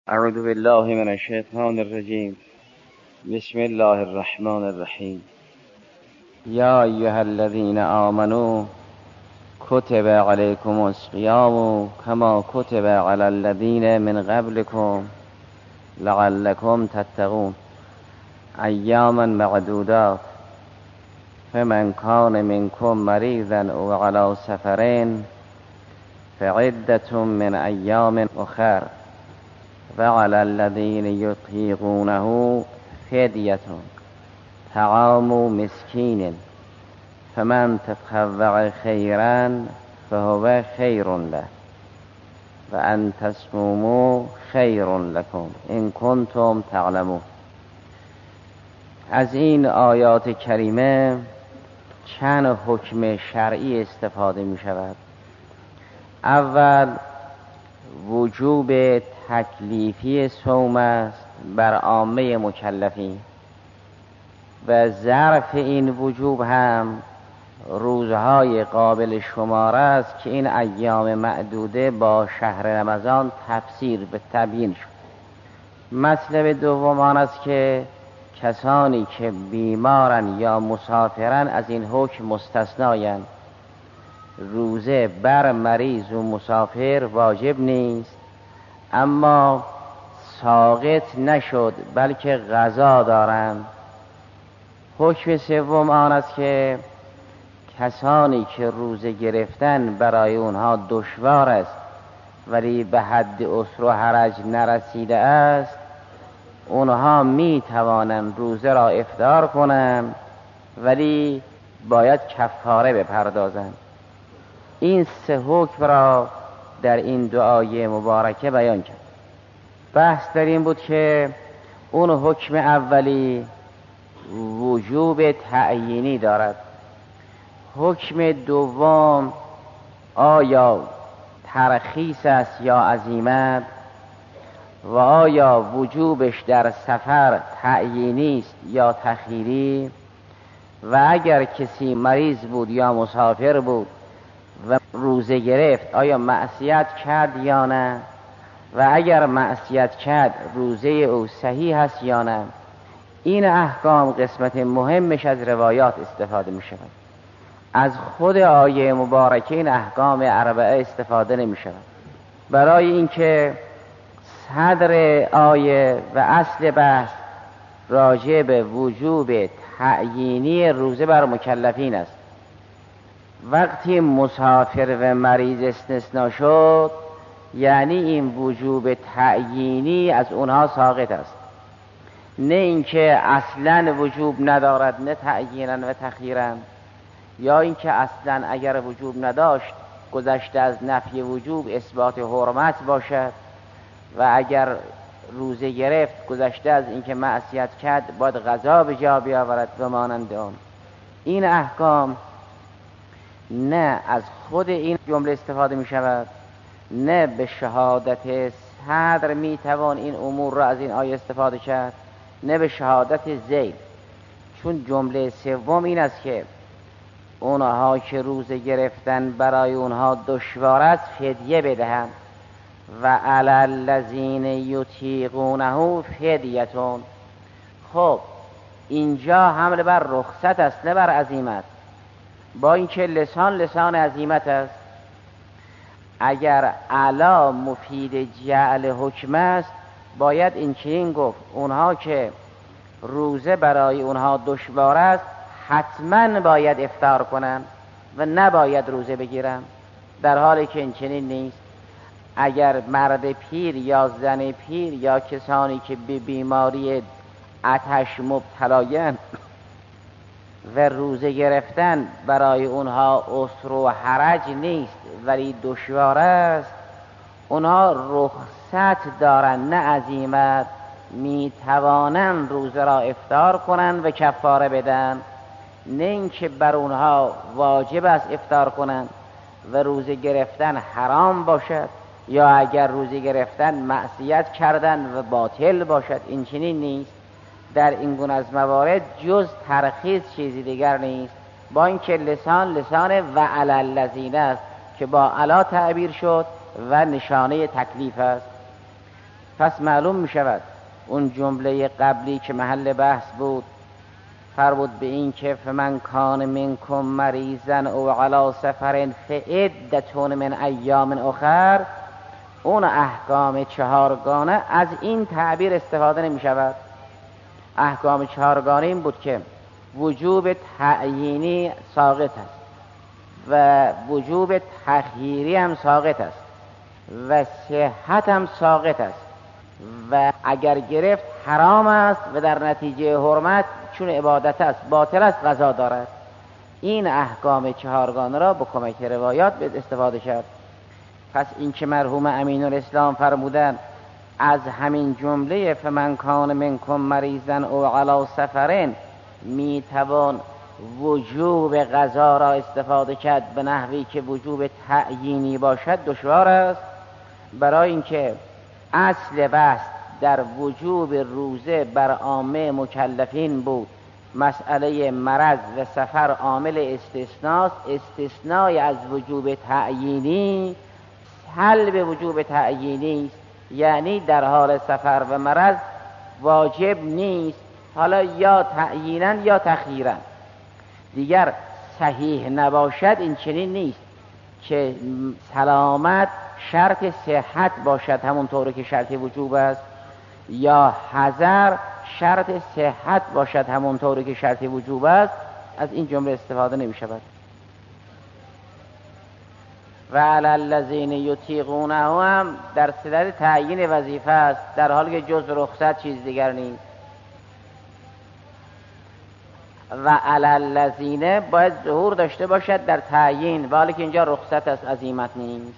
اعوذ بالله من الشیطان الرجیم. بسم الله الرحمن الرحیم. یا ایها الذین آمنوا کتب علیکم الصیام کما کتب علی الذین من قبلکم لعلکم تتقون ایاما معدودات فمن کان منکم مریضا او علی سفر فعدة من ایام اخر وعلى الذين يطيقونه فدية طعام مسكين فمن تطوع خيرا فهو خير له وأن تصوموا خير لكم إن كنتم تعلمون. از این آیات کریمه چند حکم شرعی استفاده می شود. اول وجوب تکلیفی صوم است بر عامه مکلفین و ظرف این وجوب هم روزهای قابل شمار است که این ایام معدوده با شهر رمضان تفسیر به تبیین شد. مطلب دوم آن است که کسانی که بیمارن یا مسافرن از این حکم مستثنایند. روزه بر مریض و مسافر واجب نیست، اما ساقط نشد بلکه قضا دارند. حکم سوم آن است که کسانی که روزه گرفتن برای اونها دشوار است ولی به حد عسر و حرج نرسیده است، اونها می توانند روزه را افطار کنند ولی باید کفاره بپردازند. این سه حکم را در این دعای مبارکه بیان کرد. بحث در این بود که اون حکم اولی وجوب تعیینی دارد. حکم دوم آیا ترخیص است یا عزیمت و آیا وجوبش در سفر تعیینی است یا تخییری و اگر کسی مریض بود یا مسافر بود و روزه گرفت آیا معصیت کرد یا نه و اگر معصیت کرد روزه او صحیح است یا نه. این احکام قسمت مهمش از روایات استفاده می شود. از خود آیه مبارکه این احکام اربعه استفاده نمی شود. برای اینکه صدر آیه و اصل بحث راجع به وجوب تعیینی روزه بر مکلفین است. وقتی مسافر و مریض استثناء شد یعنی این وجوب تعیینی از اونها ساقط است، نه اینکه اصلا وجوب ندارد، نه تعیینا و تخییرا، یا اینکه اصلا اگر وجوب نداشت گذشته از نفی وجوب اثبات حرمت باشد و اگر روزه گرفت گذشته از اینکه معصیت کرد باید قضا به جا بیاورد و مانند آن. این احکام نه از خود این جمله استفاده می شود، نه به شهادت صدر می توان این امور را از این آیه استفاده کرد، نه به شهادت ذیل. چون جمله سوم این است که اونها که روزه گرفتن برای اونها دشوار است فدیه بدهند و علی الذین یطیقونه فدیتون. خب اینجا حمل بر رخصت است نه بر عزیمت، با اینکه لسان عزیمت است. اگر علا مفید جعل حکم است باید این چنین گفت اونها که روزه برای اونها دشوار است حتما باید افطار کنند و نباید روزه بگیرند، در حالی که این چنین نیست. اگر مرد پیر یا زن پیر یا کسانی که به بیماری آتش مبتلایند و روزه گرفتن برای اونها عسر و حرج نیست ولی دشوار است، اونها رخصت دارند نه عزیمت، می توانند روزه را افطار کنند و کفاره بدن، نه اینکه بر اونها واجب است افطار کنند و روزه گرفتن حرام باشد یا اگر روزه گرفتن معصیت کردن و باطل باشد. این چنین نیست. در این گونه از موارد جز ترخیص چیزی دیگر نیست، با اینکه لسان و علی الذین است که با علا تعبیر شد و نشانه تکلیف است. پس معلوم می شود اون جمله قبلی که محل بحث بود فرمود به این که فمن کان منکم مریضا او علی سفر فعدة من ایام اخر، اون احکام چهارگانه از این تعبیر استفاده نمی شود. احکام چهارگانه این بود که وجوب تعیینی ساقط است و وجوب تخییری هم ساقط است و صحت هم ساقط است و اگر گرفت حرام است و در نتیجه حرمت چون عبادت است باطل است قضا دارد. این احکام چهارگانه را با کمک روایات به استفاده شد. پس این که مرحوم امین الاسلام فرمودند از همین جمله فمن کان منکم مریضا او علی سفرین می توان وجوب قضا را استفاده کرد به نحوی که وجوب تعیینی باشد دشوار است، برای اینکه اصل بحث در وجوب روزه بر عامه مکلفین بود. مسئله مرض و سفر عامل استثناست، استثنای از وجوب تعیینی حل وجوب تعیینی است، یعنی در حال سفر و مرض واجب نیست، حالا یا تعیینا یا تخییرا. دیگر صحیح نباشد این چنین نیست که سلامت شرط صحت باشد همونطور که شرط وجوب است، یا حذر شرط صحت باشد همونطور که شرط وجوب است. از این جمله استفاده نمی شود. و علی الذین یطیقونه هم در صدد تعیین وظیفه است، در حالی که جز رخصت چیز دیگر نیست. و علی الذین باید ظهور داشته باشد در تعیین، ولی که اینجا رخصت است، عزیمت نیست.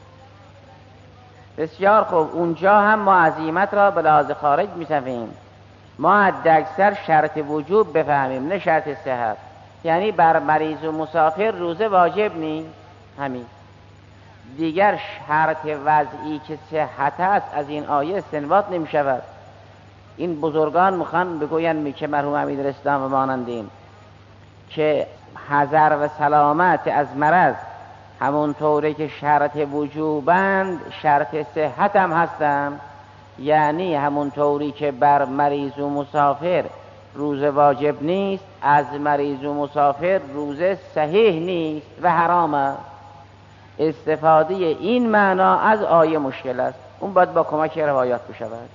بسیار خوب، اونجا هم ما عزیمت را به لحاظ خارج می‌شنویم. ما حداکثر شرط وجوب بفهمیم نه شرط صحت، یعنی بر مریض و مسافر روزه واجب نیست. همین دیگر شرط وضعی که صحت است از این آیه استنباط نمی شود. این بزرگان میخوان بگویند که مرحوم امین الاسلام و مانندین که حذر و سلامت از مرض همونطوری که شرط وجوبند شرط صحت هم هستند، یعنی همونطوری که بر مریض و مسافر روزه واجب نیست، از مریض و مسافر روزه صحیح نیست و حرام است. استفاده این معنا از آیه مشکل است، اون باید با کمک روایات بشود.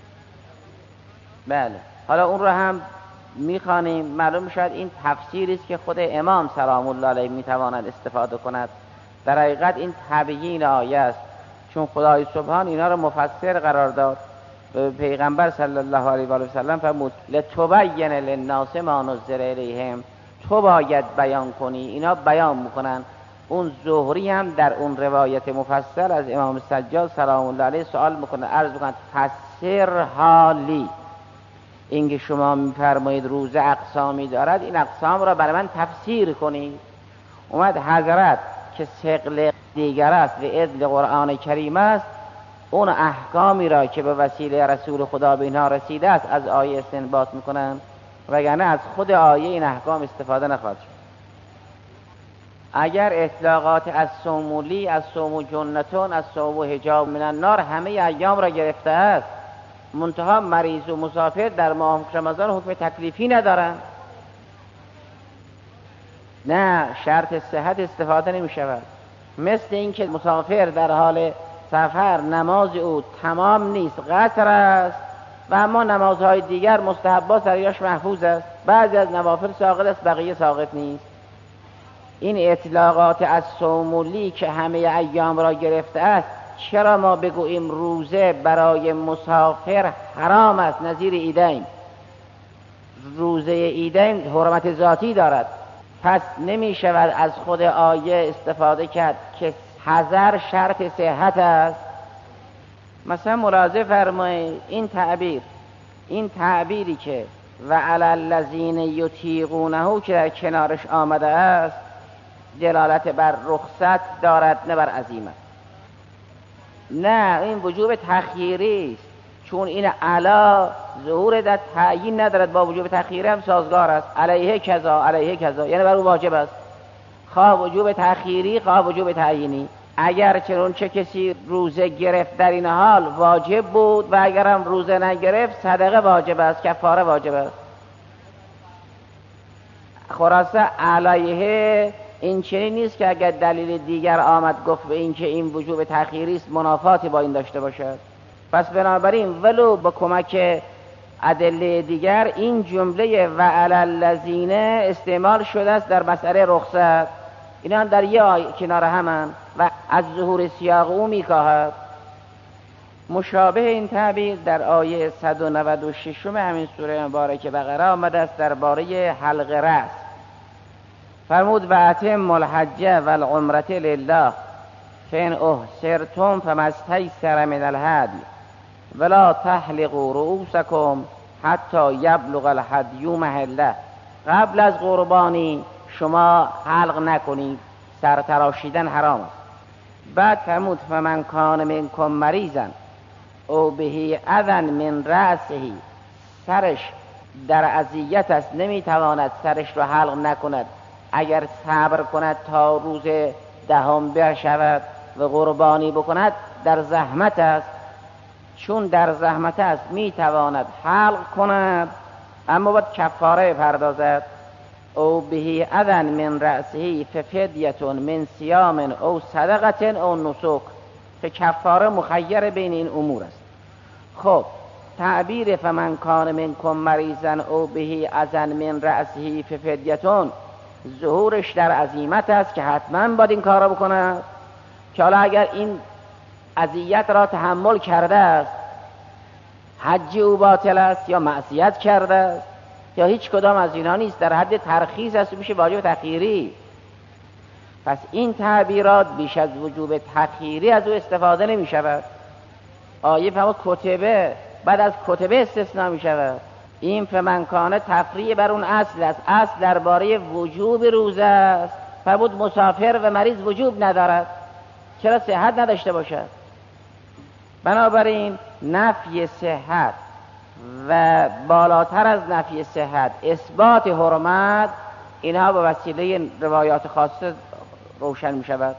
بله، حالا اون رو هم میخوانیم. معلوم میشود این تفسیری است که خود امام سلام الله علیه میتواند استفاده کند. در حقیقت این تبیین آیه است، چون خدای سبحان اینا رو مفسر قرار داد. پیغمبر صلی الله علیه و آله و سلم فرمود لتبین للناس ما نزل الیهم، تو باید بیان کنی، اینا بیان میکنن. اون زهری هم در اون روایت مفصل از امام سجاد سلام الله علیه سوال میکنه، عرض میکنه فسر حالی، اینکه شما میفرمایید روزه اقسامی دارد، این اقسام را برای من تفسیر کنید. اومد حضرت که ثقل دیگر است و عدل قرآن کریم است، اون احکامی را که به وسیله رسول خدا به اینها رسیده است از آیه استنباط میکنن، وگرنه از خود آیه این احکام استفاده نخواهد شد. اگر اطلاقات از صومولی، از صوم جنتون، از صوم حجاب من النار همه ایام را گرفته است، منتها مریض و مسافر در ماه رمضان حکم تکلیفی ندارن، نه شرط صحت استفاده نمی شود. مثل این که مسافر در حال سفر نماز او تمام نیست، قصر است، و اما نمازهای دیگر مستحبات سریاش محفوظ است، بعضی از نوافل ساقط است، بقیه ساقط نیست. این اطلاقات از صومولی که همه ایام را گرفته است، چرا ما بگوییم روزه برای مسافر حرام است؟ نظیر عیدین، روزه عیدین حرمت ذاتی دارد، پس نمی شود از خود آیه استفاده کرد که حذر شرط صحت است. مثلا ملاحظه فرمایید این تعبیری که و علی الذین یطیقونه که در کنارش آمده است دلالت بر رخصت دارد نه بر عزیمت. نه، این وجوب تخییری است، چون این علا ظهور در تعیین ندارد، با وجوب تخییری هم سازگار است. علیه کذا علیه کذا، یعنی بر او واجب است، خواه وجوب تخییری خواه وجوب تعیینی. اگر چنانچه کسی روزه گرفت در این حال واجب بود و اگرم روزه نگرفت صدقه واجب است، کفاره واجب است. خلاصه علیه این چنین نیست که اگر دلیل دیگر آمد گفت به این که این وجوب تأخیری است منافاتی با این داشته باشد. پس بنابراین ولو با کمک ادله دیگر این جمله و علی الذین استعمال شده است در مسئله رخصت. اینا در یه کنار همن و از ظهور سیاق او میکاهد. مشابه این تعبیر در آیه 196 همین سوره مبارکه بقره آمده است درباره حلق رأس. فرمود و اتموا الحج والعمرة لله فإن احصرتم فما استيسر من الهدی ولا تحلقوا رؤوسكم حتی یبلغ الهدی محله. قبل از قربانی شما حلق نکنید، سر تراشیدن حرام است. بعد فرمود فمن کان منکم مریضا او به اذى من رأسه، سرش در اذیت است نمیتواند سرش رو حلق نکند، اگر صبر کند تا روز 10 برشود و قربانی بکند در زحمت است. چون در زحمت است میتواند حلق کند اما باید کفاره پردازد. او به اذن من رأسه ففدیة من صیام او صدقة او نسک، که کفاره مخیر بین این امور است. خب تعبیر فمن کان منکم مریضا او به اذن من رأسه ففدیة ظهورش در عزیمت است که حتما باید این کار را بکنه، که حالا اگر این اذیت را تحمل کرده است حج او باطل است یا معصیت کرده است یا هیچ کدام از اینها نیست، در حد ترخیص است و میشه واجب تأخیری. پس این تعبیرات بیش از وجوب تأخیری از او استفاده نمی شود. آیه فهمت کتبه بعد از کتبه استثناء می شود. این فمنکانه تفریع بر اون اصل است. اصل درباره وجوب روزه است. فرمود مسافر و مریض وجوب ندارد، چرا صحت نداشته باشد؟ بنابراین نفی صحت و بالاتر از نفی صحت اثبات حرمت، اینها به وسیله روایات خاصه روشن می شود.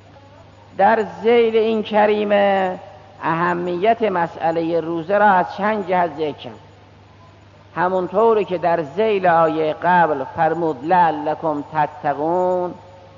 در ذیل این کریمه اهمیت مسئله روزه را از چند جهت ذکر، همونطوری که در ذیل آیه قبل فرمود لعلکم تتقون،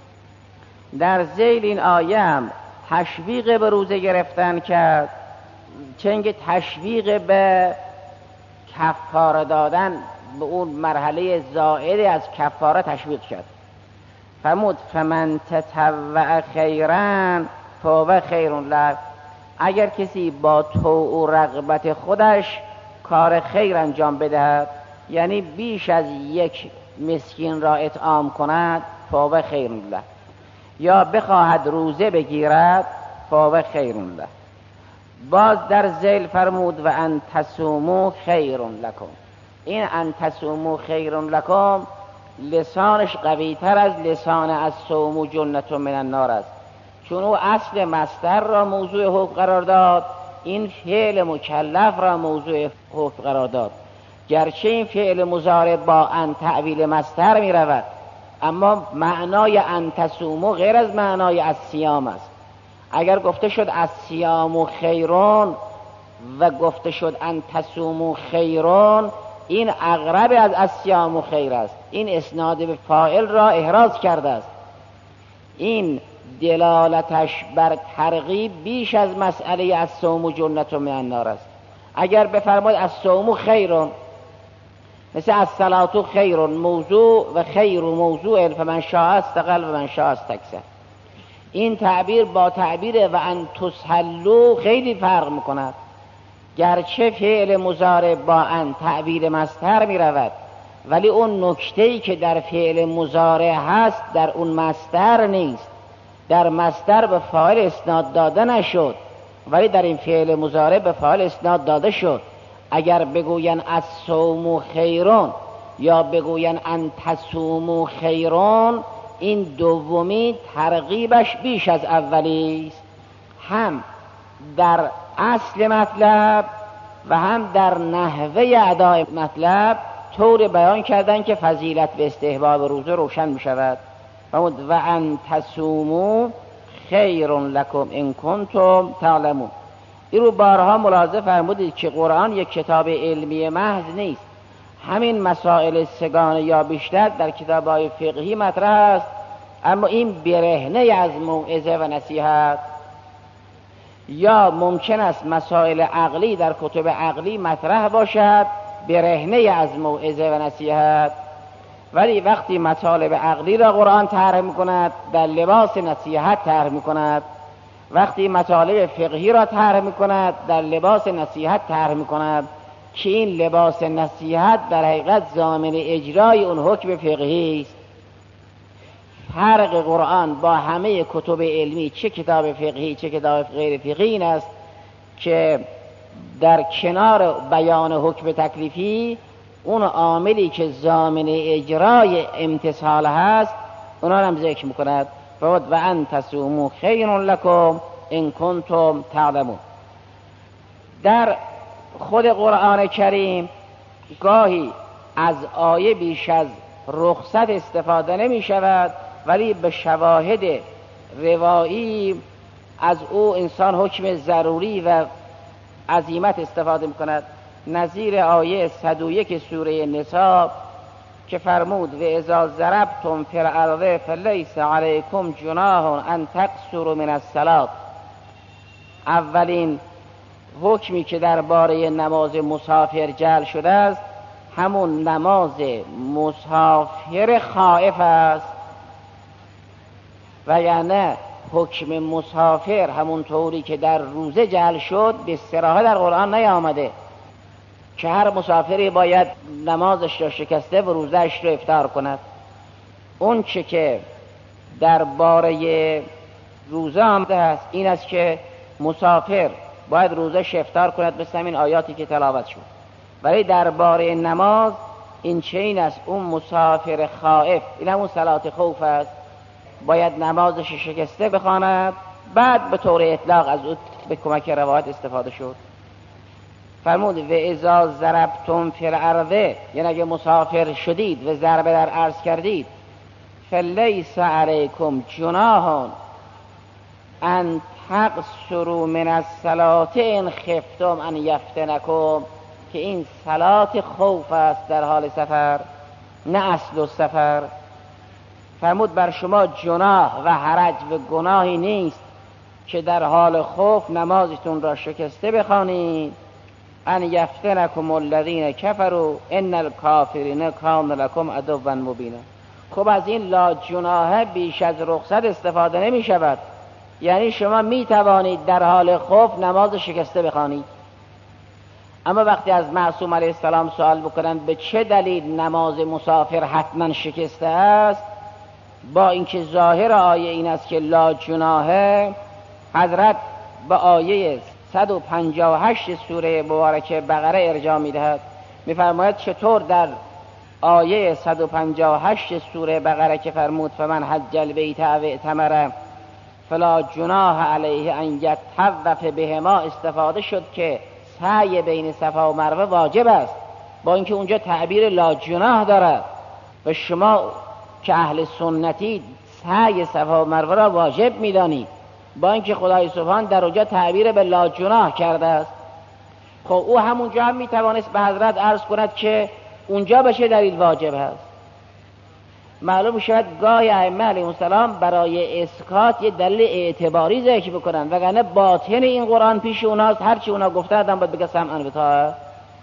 در ذیل این آیه هم تشویق به روزه گرفتن کرد، چنگ تشویق به کفاره دادن به اون مرحله زائد از کفاره تشویق شد. فرمود فمن تطوع خیرا فهو خیر له، اگر کسی با طوع و رغبت خودش کار خیر انجام بدهد، یعنی بیش از یک مسکین را اطعام کند فهو خیر له، یا بخواهد روزه بگیرد فهو خیر له. باز در ذیل فرمود و ان تصوموا خیر لکم. این ان تصوموا خیر لکم لسانش قوی تر از لسان از صوم جنة من النار است، چون او اصل مصدر را موضوع حکم قرار داد، این فعل مکلف را موضوع حکم قرار داد. گرچه این فعل مضارع با ان تعویل مصدر می رود، اما معنای ان تصوموا غیر از معنای از صیام است. اگر گفته شد از صیام خیرون و گفته شد ان تصوموا خیرون، این اقرب از صیام خیر است، این اسناد به فاعل را احراز کرده است، این دلالتش بر ترغیب بیش از مسئله از صوم جنة من النار است. اگر بفرماید از صوم خیرون مثل از صلات خیرون موضوع و خیر و موضوع فمن شاء استقل و من شاء استکثر، این تعبیر با تعبیر و ان تسهلوا خیلی فرق میکند. گرچه فعل مضارع با ان تعبیر مصدر می رود، ولی اون نکته‌ای که در فعل مضارع هست در اون مصدر نیست. در مصدر به فاعل اسناد داده نشد، ولی در این فعل مضارع به فاعل اسناد داده شد. اگر بگوین از صوم خیرون یا بگوین ان تصوموا خیرون، این دومی ترغیبش بیش از اولی است، هم در اصل مطلب و هم در نحوه ادای مطلب طور بیان کردن که فضیلت و استحباب روزه روشن می شود. و ان تصوموا خیر لکم ان کنتم تعلمون. این رو بارها ملاحظه فرمودید که قرآن یک کتاب علمی محض نیست. همین مسائل سگانه یا بیشتر در کتاب‌های فقهی مطرح است، اما این برهنه از موعظه و نصیحت. یا ممکن است مسائل عقلی در کتب عقلی مطرح باشد برهنه از موعظه و نصیحت، ولی وقتی مطالب عقلی را قرآن طرح می‌کند در لباس نصیحت طرح می‌کند، وقتی مطالب فقهی را طرح می‌کند در لباس نصیحت طرح می‌کند، که این لباس نصیحت در حقیقت ضامن اجرای اون حکم فقهی است. فرق قرآن با همه کتب علمی، چه کتاب فقهی چه کتاب غیر فقهی، این است که در کنار بیان حکم تکلیفی اون عاملی که ضامن اجرای امتثال هست اونا هم ذکر میکند. و ان تصوموا خیر لکم ان کنتم تعلمون. در خود قرآن کریم گاهی از آیه بیش از رخصت استفاده نمی شود، ولی به شواهد روایی از او انسان حکم ضروری و عزیمت استفاده می کند. نظیر آیه 101 سوره نساء که فرمود و اذا ضربتم فی الارض فلیس علیکم جناح ان تقصروا من الصلاة. اولین حکمی که درباره نماز مسافر جعل شده است همون نماز مسافر خائف است، و یعنی حکم مسافر همون طوری که در روزه جعل شد به صراحت در قرآن نیامده که هر مسافری باید نمازش را شکسته و روزهش را افطار کند. اون چه که درباره روزه آمده است این است که مسافر باید روزهش افطار کند، مثل همین آیاتی که تلاوت شد. ولی درباره نماز این چین است، اون مسافر خائف، این همون صلات خوف است، باید نمازش شکسته بخواند. بعد به طور اطلاق از او به کمک روایت استفاده شد. فرمود و اذا ضربتم فی الارض، یعنی اگه مسافر شدید و ضربه در عرض کردید، فلیس علیکم جناح ان تقصروا من الصلاة ان خفتم ان یفتنکم، که این صلات خوف است در حال سفر، نه اصل السفر. فرمود بر شما جناح و حرج و گناهی نیست که در حال خوف نمازتون را شکسته بخوانید. ان یفتنکم الذین کفروا ان الکافرین کانوا لکم عدوا مبینا. خب از این لا جناح بیش از رخصت استفاده نمی شود، یعنی شما می توانید در حال خوف نماز شکسته بخوانید. اما وقتی از معصوم علیه السلام سوال بکنند به چه دلیل نماز مسافر حتما شکسته است، با اینکه ظاهر آیه این است که لا جناح، حضرت به آیه 158 سوره مبارکه بقره ارجاع می‌دهد. می‌فرماید چطور در آیه 158 سوره بقره که فرمود فمن حج البیت او اعتمر فلا جناح علیه ان یطوف بهما استفاده شد که سعی بین صفا و مروه واجب است، با اینکه اونجا تعبیر لا جناح دارد و شما که اهل سنتی سعی صفا و مروه را واجب می‌دانید، با اینکه خدای سبحان در اونجا تعبیر به لا جناح کرده است. خب او همونجا هم میتوانست به حضرت عرض کند که اونجا به چه دلیل واجب هست. معلوم شد گاهی ائمه علیهم السلام برای اسکات یه دلیل اعتباری ذکر بکنن، وگرنه باطن این قرآن پیش اوناست، هرچی اونا گفتن آدم باید بگه سمعا و طاعه.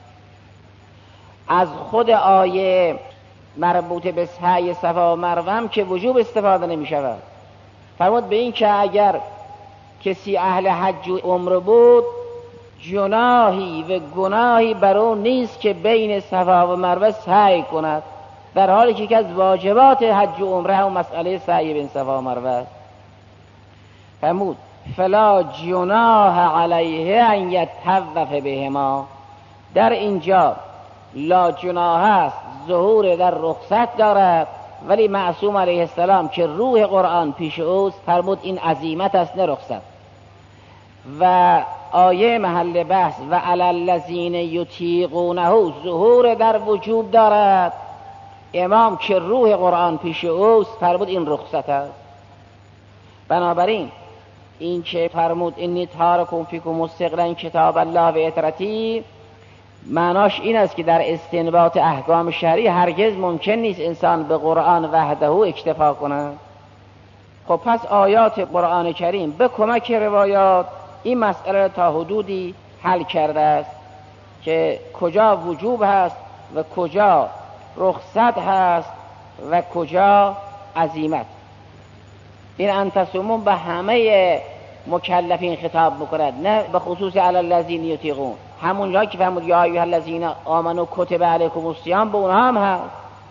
از خود آیه مربوط به سعی صفا و مروه هم که وجوب استفاده نمی شود. فرمود به این که اگر کسی اهل حج و عمره بود جناحی و گناهی بر اون نیست که بین صفا و مروه سعی کند، در حالی که یکی از واجبات حج و عمره هم مسئله سعی بین صفا و مروه است. فرمود فلا جناح علیه ان یطوف بهما. در اینجا لا جناح است، ظهور در رخصت دارد، ولی معصوم علیه السلام که روح قرآن پیش اوست فرمود این عزیمت است نه رخصت. و آیه محل بحث و علی الذین یطیقونه ظهور در وجوب دارد. امام که روح قرآن پیش اوست فرمود این رخصت است. بنابراین این که فرمود انی تارکم فیکم مستقلا کتاب الله و اطرتی، معناش این است که در استنباط احکام شرعی هرگز ممکن نیست انسان به قرآن وحده اکتفا کند. خب پس آیات قرآن کریم به کمک روایات این مسئله را تا حدودی حل کرده است که کجا وجوب هست و کجا رخصت هست و کجا عزیمت. این انتصمون به همه مکلفین خطاب میکند، نه به خصوص علی الذین یطیقون. همون جایی که فرمود یا ایها الذین آمنوا کتب علیکم الصیام، به اونها هم هست.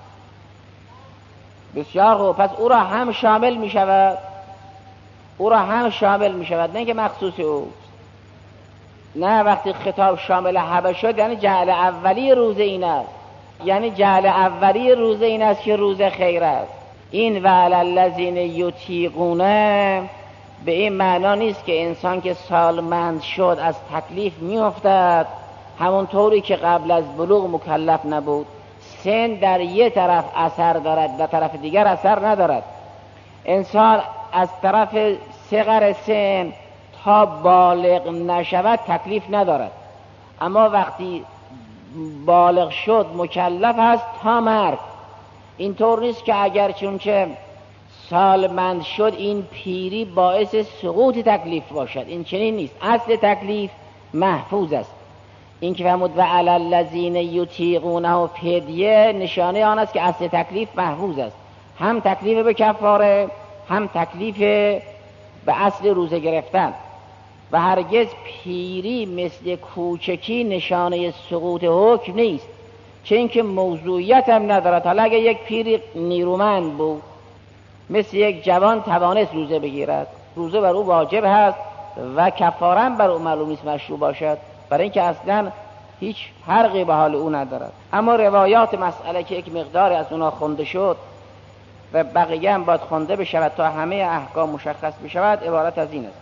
بسیار خوب، پس او را هم شامل می شود، او را هم شامل می شود، نه که مخصوص او. نه، وقتی خطاب شامل همه شد یعنی جعل اولی روزه این است، یعنی جعل اولی روزه این است که روزه خیر است. این و علی الذین یطیقونه به این معنا نیست که انسان که سالمند شد از تکلیف میافتد همونطوری که قبل از بلوغ مکلف نبود. سن در یک طرف اثر دارد، در طرف دیگر اثر ندارد. انسان از طرف صغر سن تا بالغ نشود تکلیف ندارد، اما وقتی بالغ شد مکلف است تا مرگ. اینطور نیست که اگر چونچه سالمند شد این پیری باعث سقوط تکلیف باشد، این چنین نیست. اصل تکلیف محفوظ است. این که فرمود و علی الذین یطیقونه فدیه نشانه آن است که اصل تکلیف محفوظ است، هم تکلیف به کفاره هم تکلیف به اصل روزه گرفتن. و هرگز پیری مثل کوچکی نشانه سقوط حکم نیست، چه اینکه موضوعیت هم ندارد. حالا اگه یک پیری نیرومند بود مثل یک جوان توانست روزه بگیرد، روزه بر او واجب هست و کفاره هم بر او معلوم نیست مشروع باشد، برای اینکه اصلا هیچ فرقی به حال او ندارد. اما روایات مسئله که یک مقدار از اونا خونده شد و بقیه هم باید خونده بشود تا همه احکام مشخص بشود، عبارت از این است: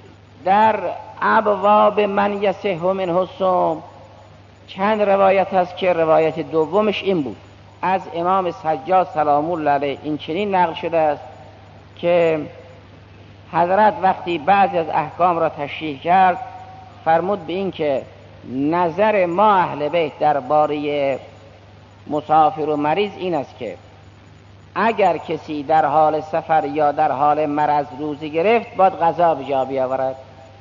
در ابواب من یصح منه الصوم چند روایت هست که روایت دومش این بود. از امام سجاد سلام الله علیه این چنین نقل شده است که حضرت وقتی بعضی از احکام را تشریح کرد فرمود به این که نظر ما اهل بیت درباره مسافر و مریض این است که اگر کسی در حال سفر یا در حال مرض روزه گرفت باید قضا به جا بیاورد.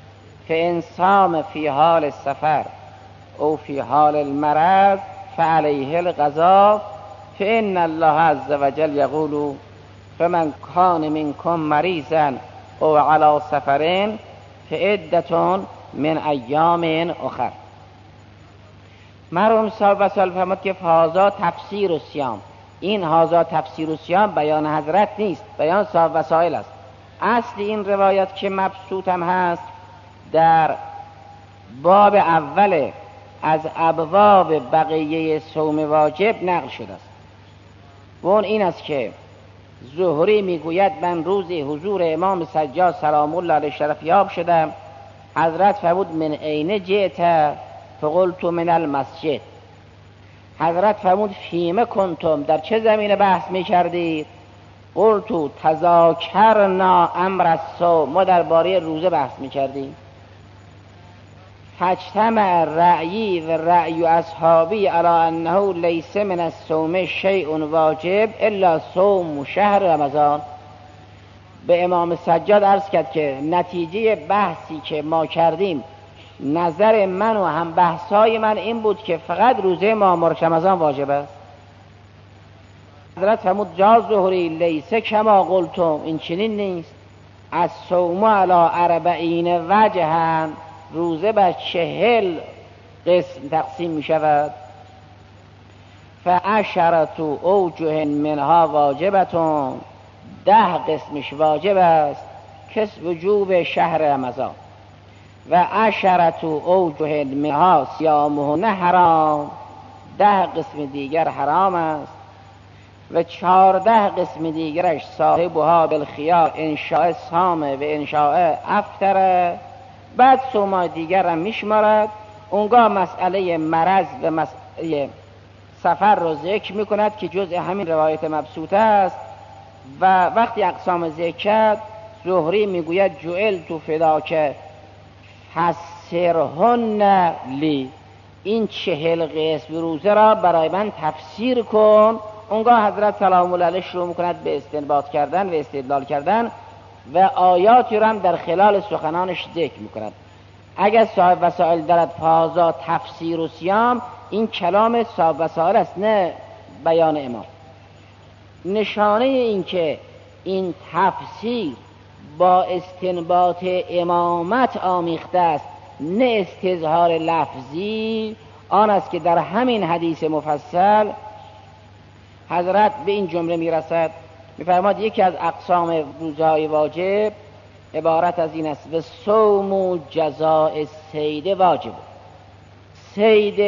فإن صام فی حال سفر او فی حال المرض فعلیه القضاء فإن الله عز وجل یقول فمن کان منکم مریضا او علی سفر فعدة من ایام اخر. مرحوم صاحب وسائل فرمود که هذا تفسیر الصیام، این هذا تفسیر الصیام بیان حضرت نیست، بیان صاحب وسائل است. اصل این روایت که مبسوط هم هست در باب اول از ابواب بقیه صوم واجب نقل شده است و اون این است که زهری میگوید من روزی حضور امام سجاد سلام الله علیه شرف یاب شدم، حضرت فرمود من عین جئت فقلت من المسجد. حضرت فرمود فیما کنتم، در چه زمینه بحث میکردید؟ قلت تذاکرنا امر الصوم، ما درباره روزه بحث میکردیم. فاجتمع رأیی و رأی اصحابی علی انه لیس من الصوم شیء واجب الا صوم شهر رمضان. به امام سجاد عرض کرد که نتیجه بحثی که ما کردیم نظر من و هم بحثای من این بود که فقط روزه ماه رمضان واجب است. حضرت فرمود جا زهری لیس کما قلتم، این چنین نیست. از صوم علی 40 وجها، روزه بر 40 قسم تقسیم می شود. فعشرة اوجه منها واجبتون، 10 قسمش واجب است کس وجوب شهر رمضان. و 10 اوجه منها صیامهن حرام، 10 قسم دیگر حرام است. و 14 قسم دیگرش صاحبها بالخیار انشاء صام و انشاء افطر. بعد صومای دیگر هم میشمارد. اونگاه مسئله مرض و مسئله سفر رو ذکر میکند که جزء همین روایت مبسوطه است. و وقتی اقسام ذکر کرد زهری میگوید جعلت فداک فسرهن لی، این 40 قسم روزه را برای من تفسیر کن. اونگاه حضرت سلام الله علیه شروع میکند به استنباط کردن و استدلال کردن و آیاتی را هم در خلال سخنانش ذکر میکند. اگر صاحب وسائل دارد فازا تفسیر و صیام، این کلام صاحب وسائل است، نه بیان امام. نشانه این که این تفسیر با استنباط امامت آمیخته است، نه استظهار لفظی، آن است که در همین حدیث مفصل حضرت به این جمله میرسد، میفرماد یکی از اقسام روزهای واجب عبارت از این است: و صوم جزاء الصید واجب. صید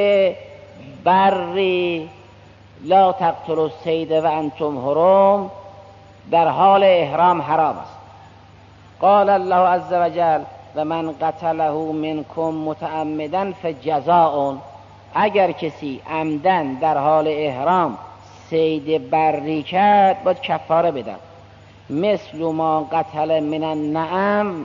بری لا تقتلوا الصید و انتم حرم، در حال احرام حرام است. قال الله عز وجل و من قتله منکم متعمدا فجزاء، اگر کسی عمدن در حال احرام صید بری کرد باید کفاره بده. مثل ما قتل من النعم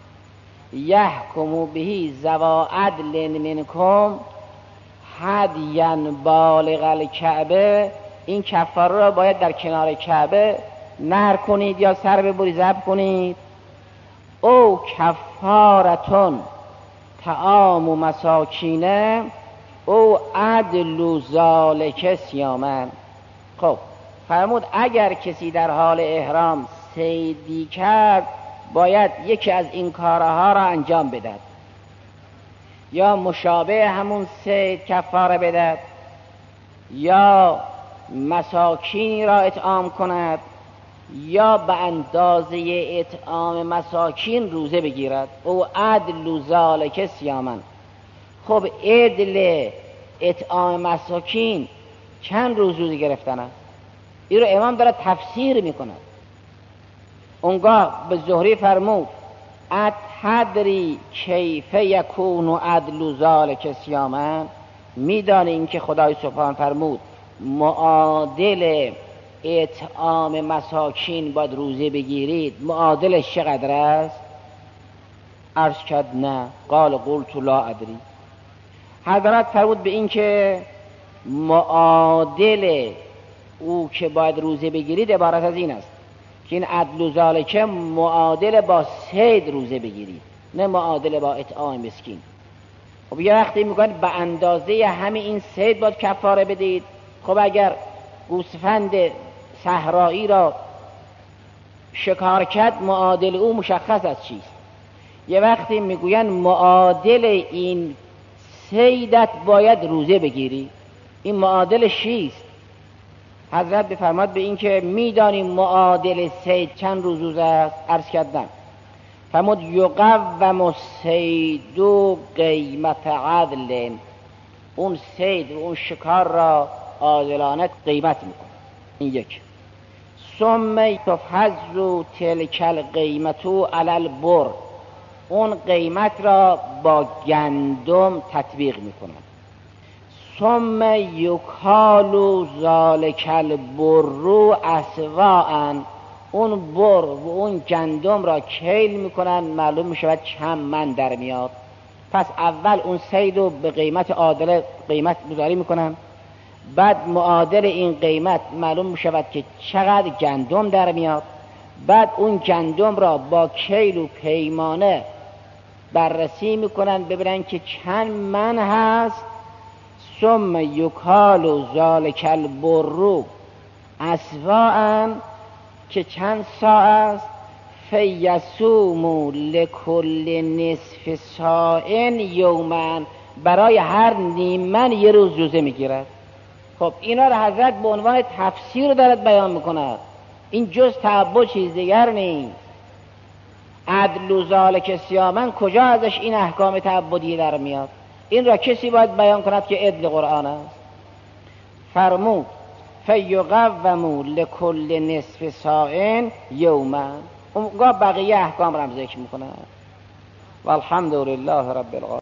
یحکم به ذوا عدل منکم هدیا بالغ الکعبه، این کفاره را باید در کنار کعبه نحر کنید یا سر ببرید ذبح کنید. او کفارتون طعام مساکینه او عدل ذالک صیاما. خب فرمود اگر کسی در حال احرام صیدی کرد باید یکی از این کارها را انجام بدهد، یا مشابه همون صید کفاره بدهد، یا مساکینی را اطعام کند، یا به اندازه اطعام مساکین روزه بگیرد. او عدل ذالک صیاما. خب عدل اطعام مساکین چند روزه گرفتن است؟ این رو امام داره تفسیر میکند. اونگاه به زهری فرمود اتدری کیف یکون عدل ذالک صیاما، میدانی این که خدای سبحان فرمود معادل اطعام مساکین باید روزه بگیرید، معادلش چقدر است؟ عرض کرد نه. قال قلت لا ادری. حضرت فرمود به این که معادل او که باید روزه بگیرید عبارت از این است که این عدل ذالک معادل با صید روزه بگیرید، نه معادل با اطعام مسکین. خب یه وقتی میگن به اندازه همه این صید باید کفاره بدید. خب اگر گوسفند صحرایی را شکار کرد معادل او مشخص از چیست. یه وقتی میگوین معادل این صیدت باید روزه بگیری، این معادل چیست؟ حضرت بفرماد به این که میدانیم معادل صید چند روزه است. عرض کردم فرمود یقوم الصید قیمت عدل، اون صید و اون شکار را عادلانه قیمت میکنه. این یک. ثم تفحظ تلک القیمت علی البر، اون قیمت را با گندم تطبیق میکنه. ثم یکال ذالک البر اسواء، اون بر و اون گندم را کیل میکنن، معلوم میشود چند من در میاد. پس اول اون صید رو به قیمت عادل قیمت گذاری میکنن، بعد معادل این قیمت معلوم میشود که چقدر گندم در میاد، بعد اون گندم را با کیل و پیمانه بررسی میکنن ببینن که چند من هست. ثم یکال ذالک البر اسواء، که چند ساعت است. فیصوم لکل نصف ساع یوما، برای هر نیم من یه روز روزه میگیرد. خب اینا رو حضرت به عنوان تفسیر دارد بیان میکند، این جز تعبد چیز دیگر نیست. عدل ذالک صیاما کجا ازش این احکام تعبدی در میاد؟ این را کسی باید بیان کند که عدل قرآن است. فرمود فیقوم لکل نصف ساع یوما، اونگاه بقیه احکام را ذکر میکند. والحمد لله رب العالمین.